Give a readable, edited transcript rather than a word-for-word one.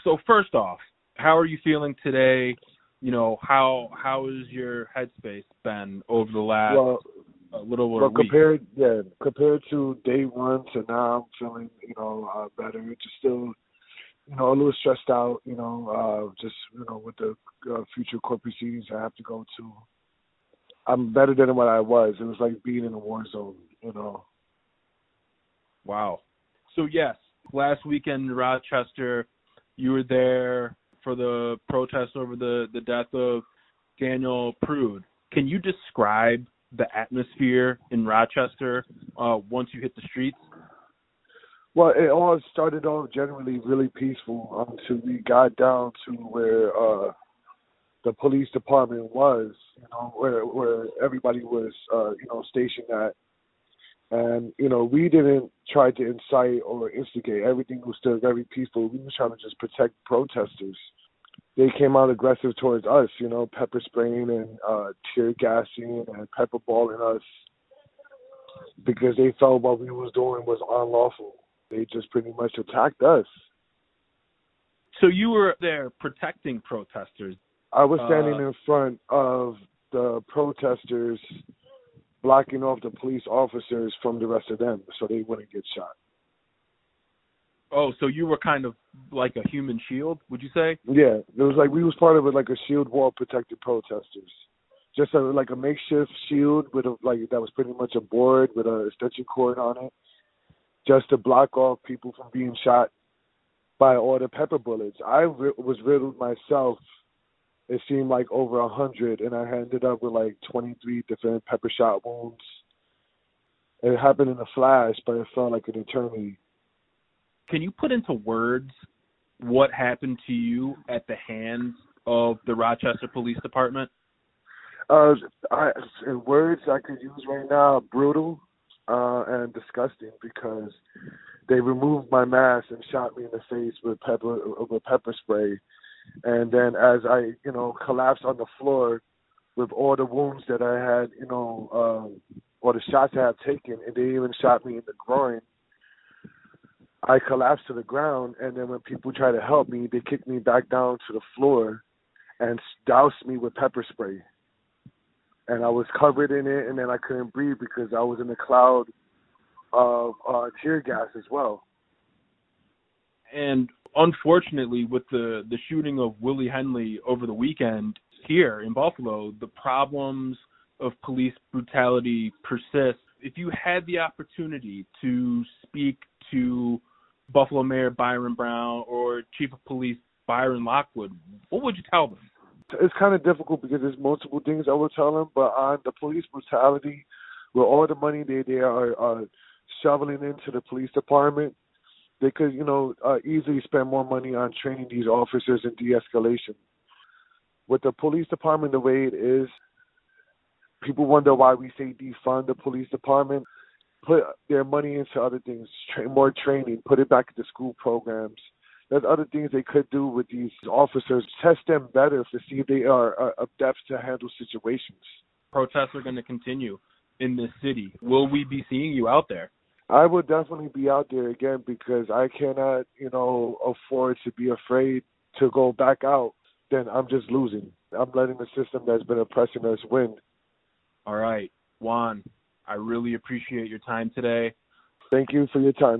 So first off, how are you feeling today? You know, how has your headspace been over the last little over a week? Compared to day one to now, I'm feeling, better. Just still, a little stressed out, with the future court proceedings I have to go to. I'm better than what I was. It was like being in a war zone. Wow. So yes, last weekend in Rochester, you were there for the protest over the death of Daniel Prude. Can you describe the atmosphere in Rochester once you hit the streets? Well, it all started off generally really peaceful until we got down to where the police department was, where everybody was, stationed at. And, we didn't try to incite or instigate. Everything was still very peaceful. We were trying to just protect protesters. They came out aggressive towards us, pepper spraying and tear gassing and pepper balling us because they felt what we was doing was unlawful. They just pretty much attacked us. So you were there protecting protesters? I was standing in front of the protesters, blocking off the police officers from the rest of them so they wouldn't get shot. Oh, so you were kind of like a human shield, would you say? Yeah, it was like we was part of it, like a shield wall protecting protesters. Just like a makeshift shield with that was pretty much a board with a extension cord on it, just to block off people from being shot by all the pepper bullets. I was riddled myself. It seemed like over 100, and I ended up with like 23 different pepper shot wounds. It happened in a flash, but it felt like an eternity. Can you put into words what happened to you at the hands of the Rochester Police Department? In words I could use right now, brutal and disgusting, because they removed my mask and shot me in the face with pepper spray. And then as I, collapsed on the floor with all the wounds that I had, or the shots I had taken, and they even shot me in the groin, I collapsed to the ground. And then when people tried to help me, they kicked me back down to the floor and doused me with pepper spray. And I was covered in it, and then I couldn't breathe because I was in a cloud of tear gas as well. And unfortunately, with the shooting of Willie Henley over the weekend here in Buffalo, the problems of police brutality persist. If you had the opportunity to speak to Buffalo Mayor Byron Brown or Chief of Police Byron Lockwood, what would you tell them? It's kind of difficult because there's multiple things I would tell them, but on the police brutality, with all the money they are shoveling into the police department, they could, easily spend more money on training these officers in de-escalation. With the police department the way it is, people wonder why we say defund the police department. Put their money into other things, more training, put it back into school programs. There's other things they could do with these officers, test them better to see if they are adept to handle situations. Protests are going to continue in this city. Will we be seeing you out there? I will definitely be out there again because I cannot, afford to be afraid to go back out. Then I'm just losing. I'm letting the system that's been oppressing us win. All right. Juan, I really appreciate your time today. Thank you for your time.